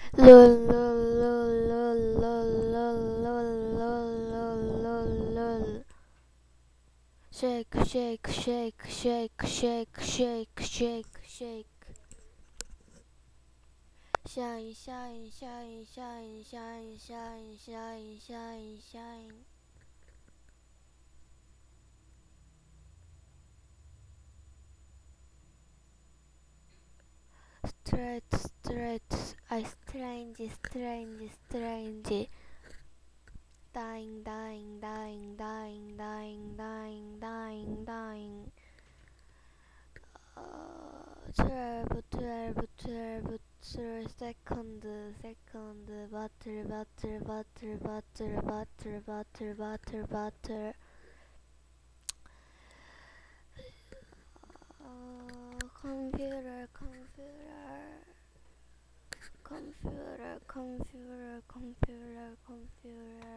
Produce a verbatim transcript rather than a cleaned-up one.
lol lol lol lol lol lol lol lol lol lol lol. Shake shake shake shake shake shake shake shake. Shine shine shine shine shine shine shine shine shine. Stretch stretch. I strange strange strange. Dying dying dying dying dying dying dying dying. Uh, twelve, twelve, twelve, twelve, second, second, butter, butter, butter, butter, butter, butter, butter, butter. Uh, computer, computer, computer, computer, computer, computer.